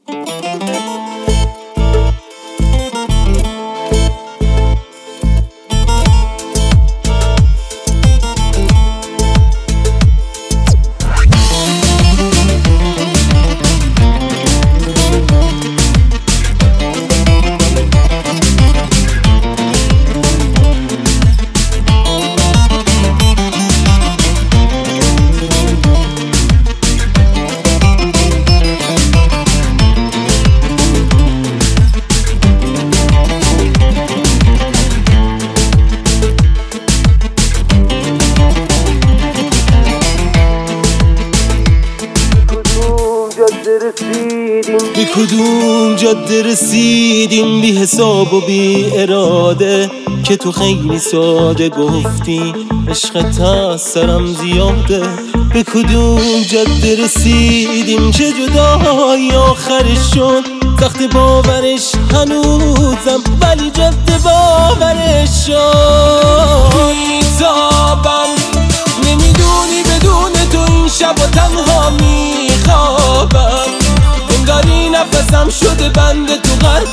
به کدوم جاده رسیدیم، بی حساب و بی اراده، که تو خیلی ساده گفتی عشقت از سرم زیاده. به کدوم جاده رسیدیم، چه جدایی آخرش شد، سخت باورش هنوزم ولی جاده باورش شد. میتابم نمیدونی بدون تو این شب و تنها میخوابم، انگاری نفسم شده بنده تو غرق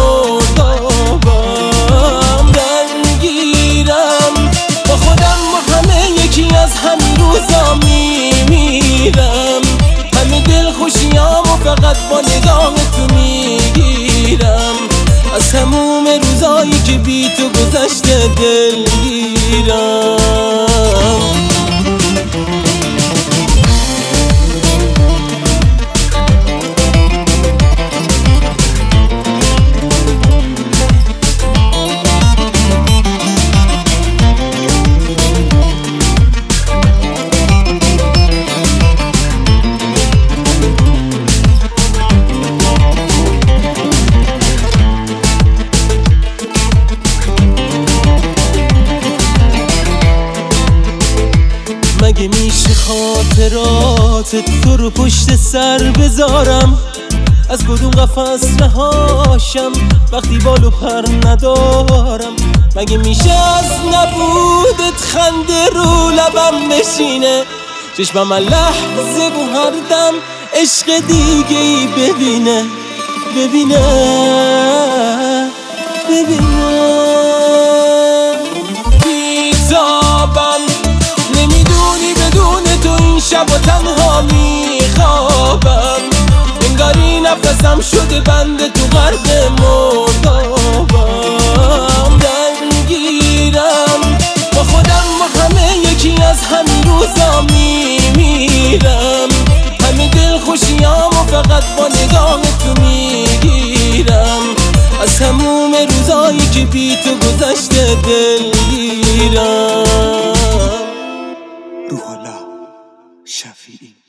مردابم. درگیرم با خودم و همه یکی از همین روزا میمیرم، همه دل خوشیام و فقط با نگاه تو میگیرم، از تموم روزایی که بی تو گذشته دلگیرم. مگه میشه خاطرات تو رو پشت سر بذارم؟ از کدوم قفس رهاشم وقتی بال و پر ندارم؟ مگه میشه از نبودت خنده رو لبم بشینه، چشمم لحظه و هر دم عشق دیگه ای ببینه ببینه ببینه. بیتابم نمیدونی بدون تو این شب و تنها میخوابم، انگاری نفسم شده بنده تو غرق مردابم. درگیرم با خودم و همه یکی از همین روزا میمیرم، همه دل خوشیام و فقط با نگاه تو میگیرم، از تموم روزایی که بی تو گذشته دلگیرم. روح الله شفیعی.